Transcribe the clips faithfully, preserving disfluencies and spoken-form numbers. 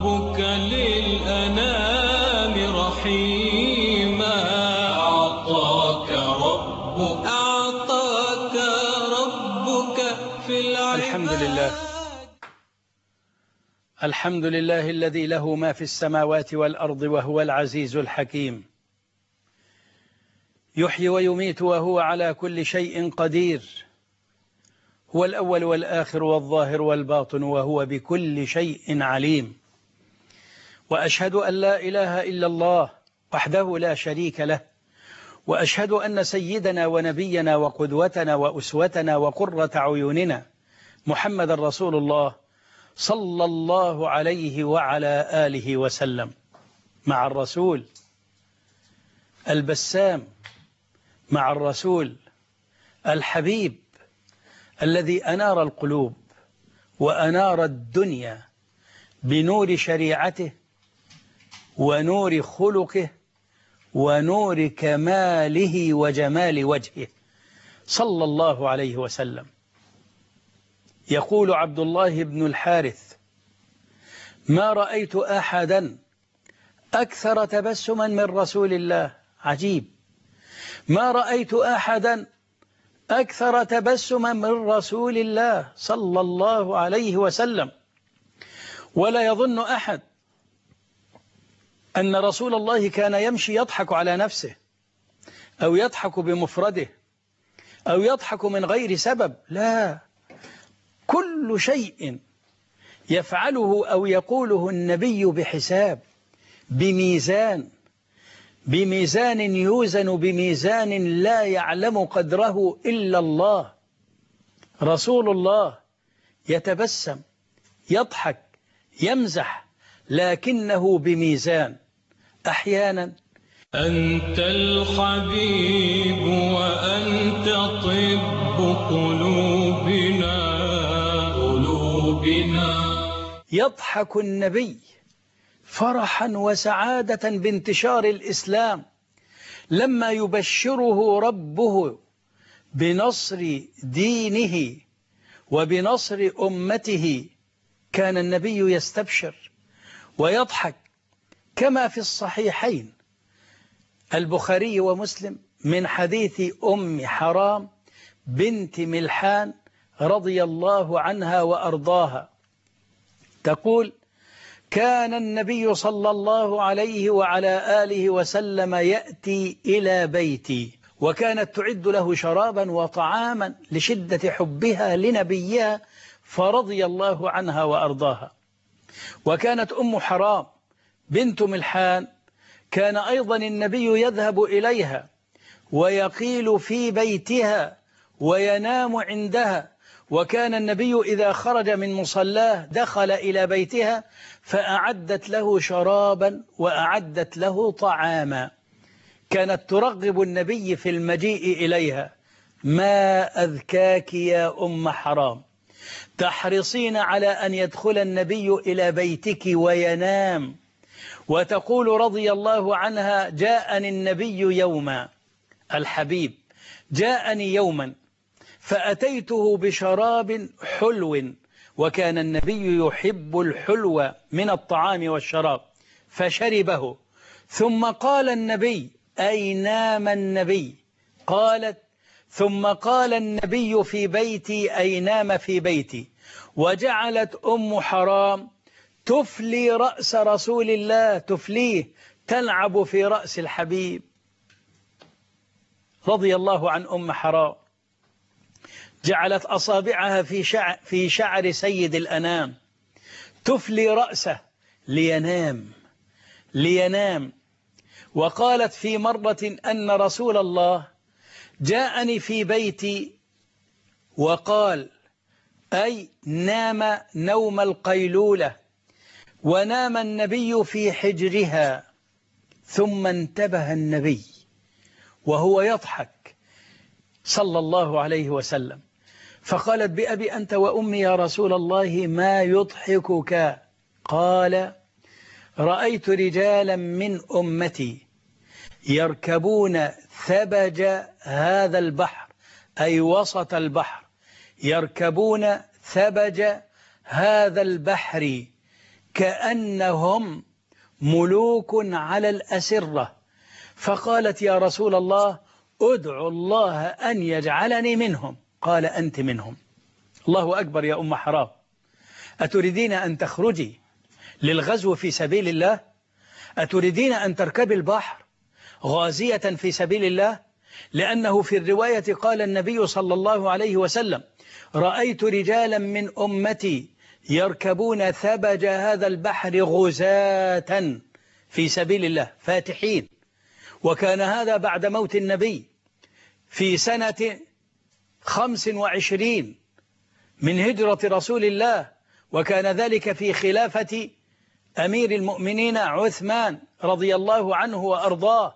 ربك للأنام رحيما أعطاك ربك أعطاك ربك في العباد. الحمد لله الحمد لله الذي له ما في السماوات والأرض وهو العزيز الحكيم، يحيي ويميت وهو على كل شيء قدير، هو الأول والآخر والظاهر والباطن وهو بكل شيء عليم. وأشهد أن لا إله إلا الله وحده لا شريك له، وأشهد أن سيدنا ونبينا وقدوتنا وأسوتنا وقرة عيوننا محمد رسول الله صلى الله عليه وعلى آله وسلم، مع الرسول البسام، مع الرسول الحبيب الذي أنار القلوب وأنار الدنيا بنور شريعته ونور خلقه ونور كماله وجمال وجهه صلى الله عليه وسلم. يقول عبد الله بن الحارث: ما رأيت أحدا أكثر تبسما من رسول الله. عجيب، ما رأيت أحدا أكثر تبسما من رسول الله صلى الله عليه وسلم. ولا يظن أحد أن رسول الله كان يمشي يضحك على نفسه أو يضحك بمفرده أو يضحك من غير سبب، لا، كل شيء يفعله أو يقوله النبي بحساب، بميزان بميزان يوزن بميزان لا يعلم قدره إلا الله. رسول الله يتبسم، يضحك، يمزح، لكنه بميزان. أحيانا أنت الحبيب وأنت طب قلوبنا قلوبنا يضحك النبي فرحا وسعادة بانتشار الإسلام لما يبشره ربه بنصر دينه وبنصر أمته. كان النبي يستبشر ويضحك، كما في الصحيحين البخاري ومسلم من حديث أم حرام بنت ملحان رضي الله عنها وأرضاها، تقول: كان النبي صلى الله عليه وعلى آله وسلم يأتي إلى بيتي، وكانت تعد له شرابا وطعاما لشدة حبها لنبيها فرضي الله عنها وأرضاها. وكانت أم حرام بنت ملحان كان أيضا النبي يذهب إليها ويقيل في بيتها وينام عندها، وكان النبي إذا خرج من مصلاه دخل إلى بيتها فأعدت له شرابا وأعدت له طعاما. كانت ترغب النبي في المجيء إليها: ما أذكاك يا أم حرام، تحرصين على أن يدخل النبي إلى بيتك وينام. وتقول رضي الله عنها: جاءني النبي يوما، الحبيب جاءني يوما فأتيته بشراب حلو، وكان النبي يحب الحلو من الطعام والشراب، فشربه، ثم قال النبي: أي نام النبي؟ قالت: ثم قال النبي في بيتي أي نام في بيتي. وجعلت أم حرام تفلي رأس رسول الله، تفليه، تلعب في رأس الحبيب رضي الله عن أم حرام. جعلت أصابعها في شعر, في شعر سيد الأنام تفلي رأسه لينام لينام. وقالت في مرة أن رسول الله جاءني في بيتي وقال، أي نام نوم القيلولة، ونام النبي في حجرها، ثم انتبه النبي وهو يضحك صلى الله عليه وسلم، فقالت: بأبي أنت وأمي يا رسول الله، ما يضحكك؟ قال: رأيت رجالا من أمتي يركبون ثبج هذا البحر، أي وسط البحر، يركبون ثبج هذا البحر كأنهم ملوك على الأسرة، فقالت يا رسول الله ادعو الله أن يجعلني منهم. قال أنت منهم. الله أكبر يا أم حرام. أتريدين أن تخرجي للغزو في سبيل الله؟ أتريدين أن تركبي البحر غازية في سبيل الله؟ لأنه في الرواية قال النبي صلى الله عليه وسلم رأيت رجالا من أمتي يركبون ثبج هذا البحر غزاة في سبيل الله فاتحين. وكان هذا بعد موت النبي في سنة خمس وعشرين من هجرة رسول الله، وكان ذلك في خلافة أمير المؤمنين عثمان رضي الله عنه وأرضاه.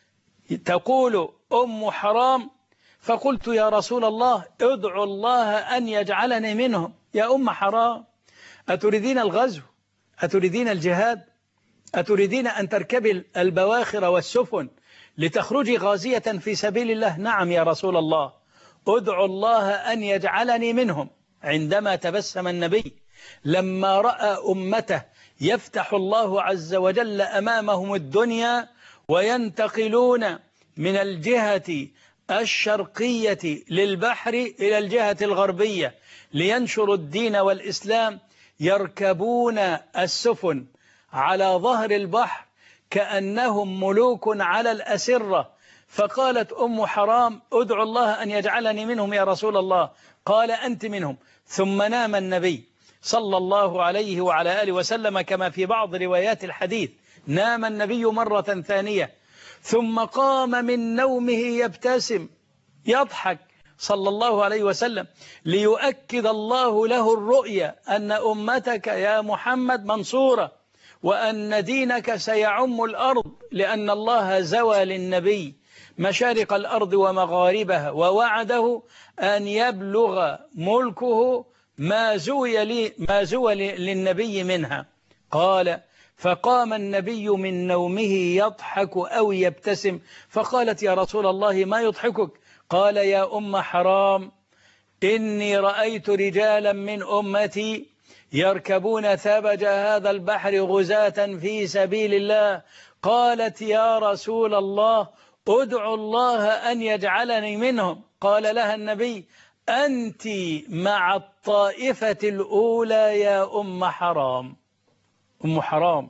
تقول أم حرام فقلت يا رسول الله ادعو الله أن يجعلني منهم. يا أم حرام، أتريدين الغزو؟ أتريدين الجهاد؟ أتريدين أن تركبي البواخر والسفن لتخرجي غازية في سبيل الله؟ نعم يا رسول الله، ادعو الله أن يجعلني منهم. عندما تبسم النبي لما رأى أمته يفتح الله عز وجل أمامهم الدنيا وينتقلون من الجهة الشرقية للبحر إلى الجهة الغربية لينشروا الدين والإسلام، يركبون السفن على ظهر البحر كأنهم ملوك على الأسرة. فقالت أم حرام ادعو الله أن يجعلني منهم يا رسول الله. قال أنت منهم. ثم نام النبي صلى الله عليه وعلى آله وسلم كما في بعض روايات الحديث، نام النبي مرة ثانية ثم قام من نومه يبتسم يضحك صلى الله عليه وسلم ليؤكد الله له الرؤيا أن أمتك يا محمد منصورة وأن دينك سيعم الأرض، لأن الله زوى للنبي مشارق الأرض ومغاربها ووعده أن يبلغ ملكه ما زوي لي ما زوى للنبي منها. قال فقام النبي من نومه يضحك أو يبتسم. فقالت يا رسول الله ما يضحكك؟ قال يا أم حرام إني رأيت رجالا من أمتي يركبون ثبج هذا البحر غزاة في سبيل الله. قالت يا رسول الله ادعو الله أن يجعلني منهم. قال لها النبي أنت مع الطائفة الأولى يا أم حرام. أم حرام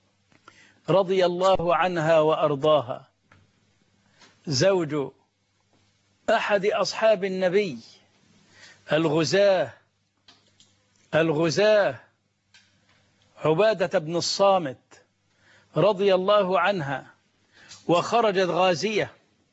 رضي الله عنها وأرضاها زوج أحد أصحاب النبي الغزاة الغزاة عبادة بن الصامت رضي الله عنها، وخرجت غازية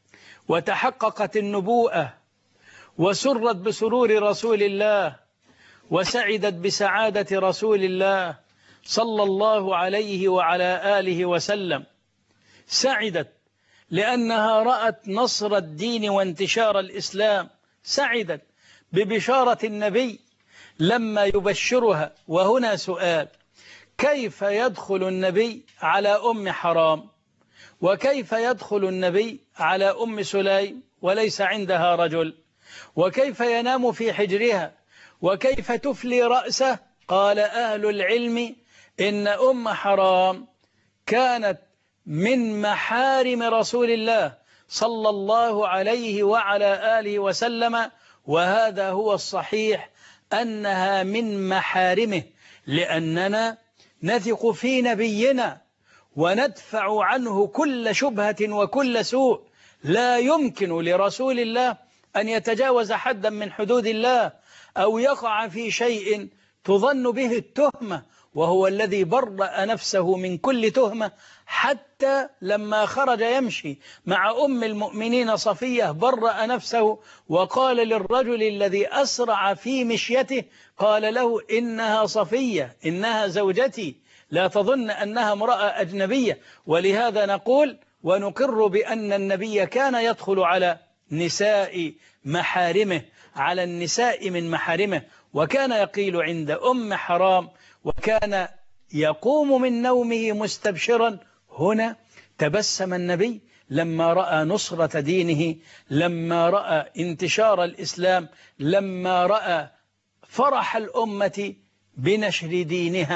وتحققت النبوءة وسرت بسرور رسول الله وسعدت بسعادة رسول الله صلى الله عليه وعلى آله وسلم. سعدت لأنها رأت نصر الدين وانتشار الإسلام، سعدت ببشارة النبي لما يبشرها. وهنا سؤال: كيف يدخل النبي على أم حرام؟ وكيف يدخل النبي على أم سليم وليس عندها رجل؟ وكيف ينام في حجرها؟ وكيف تفلي رأسه؟ قال أهل العلم إن أم حرام كانت من محارم رسول الله صلى الله عليه وعلى آله وسلم، وهذا هو الصحيح أنها من محارمه، لأننا نثق في نبينا وندفع عنه كل شبهة وكل سوء. لا يمكن لرسول الله أن يتجاوز حدا من حدود الله أو يقع في شيء تظن به التهمة، وهو الذي برأ نفسه من كل تهمة. حتى لما خرج يمشي مع أم المؤمنين صفية برأ نفسه وقال للرجل الذي أسرع في مشيته، قال له إنها صفية، إنها زوجتي، لا تظن أنها امرأة أجنبية. ولهذا نقول ونقر بأن النبي كان يدخل على نساء محارمه، على النساء من محارمه، وكان يقيل عند أم حرام وكان يقوم من نومه مستبشرا. هنا تبسم النبي لما رأى نصرة دينه، لما رأى انتشار الإسلام، لما رأى فرح الأمة بنشر دينها.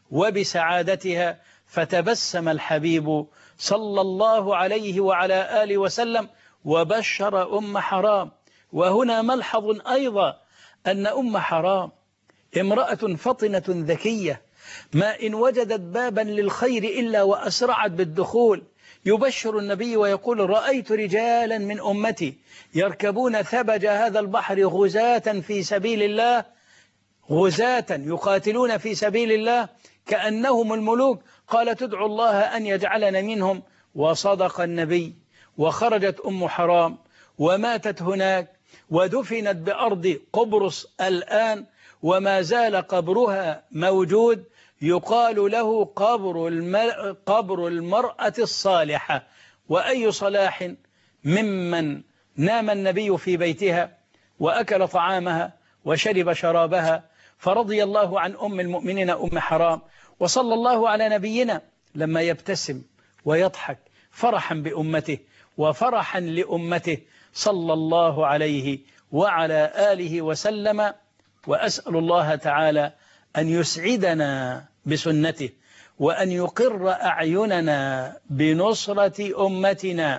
وبسعادتها، فتبسم الحبيب صلى الله عليه وعلى آله وسلم وبشر أم حرام. وهنا ملحظ أيضا أن أم حرام امرأة فطنة ذكية، ما إن وجدت بابا للخير إلا وأسرعت بالدخول. يبشر النبي ويقول: رأيت رجالا من أمتي يركبون ثبج هذا البحر غزاة في سبيل الله، غزاة يقاتلون في سبيل الله كأنهم الملوك. قال: تدعو الله أن يجعلنا منهم. وصدق النبي، وخرجت أم حرام وماتت هناك، ودفنت بأرض قبرص الآن، وما زال قبرها موجود، يقال له قبر المرأة, قبر المرأة الصالحة. وأي صلاح ممن نام النبي في بيتها وأكل طعامها وشرب شرابها. فرضي الله عن أم المؤمنين أم حرام. وصلى الله على نبينا لما يبتسم ويضحك فرحا بأمته وفرحا لأمته صلى الله عليه وعلى آله وسلم. وأسأل الله تعالى أن يسعدنا بسنته، وأن يقر أعيننا بنصرة أمتنا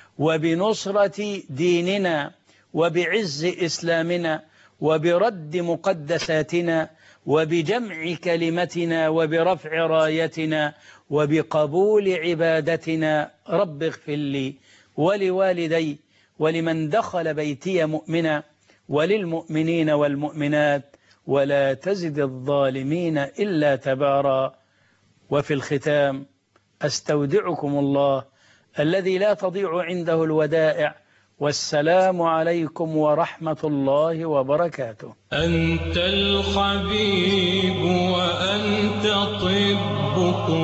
وبنصرة ديننا وبعز إسلامنا وبرد مقدساتنا وبجمع كلمتنا وبرفع رايتنا وبقبول عبادتنا. رب اغفر لي ولوالدي ولمن دخل بيتي مؤمنا وللمؤمنين والمؤمنات ولا تزد الظالمين إلا تبارا. وفي الختام أستودعكم الله الذي لا تضيع عنده الودائع، والسلام عليكم ورحمة الله وبركاته. أنت الحبيب وأنت طب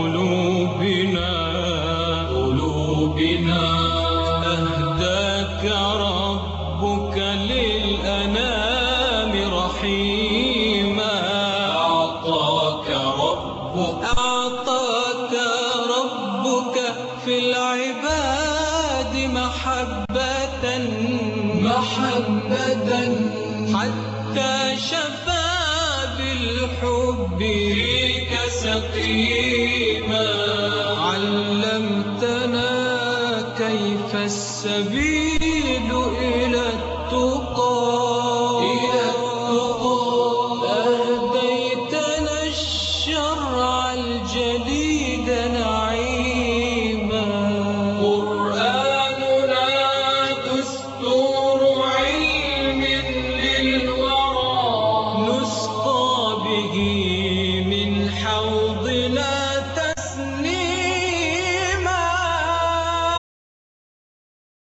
قلوبنا قلوبنا أهداك ربك للأنام رحيما. أعطاك ربك أعطاك ربك في العباد محبة محبة حتى شفى بالحب فيك سقيما. علمتنا كيف السبيل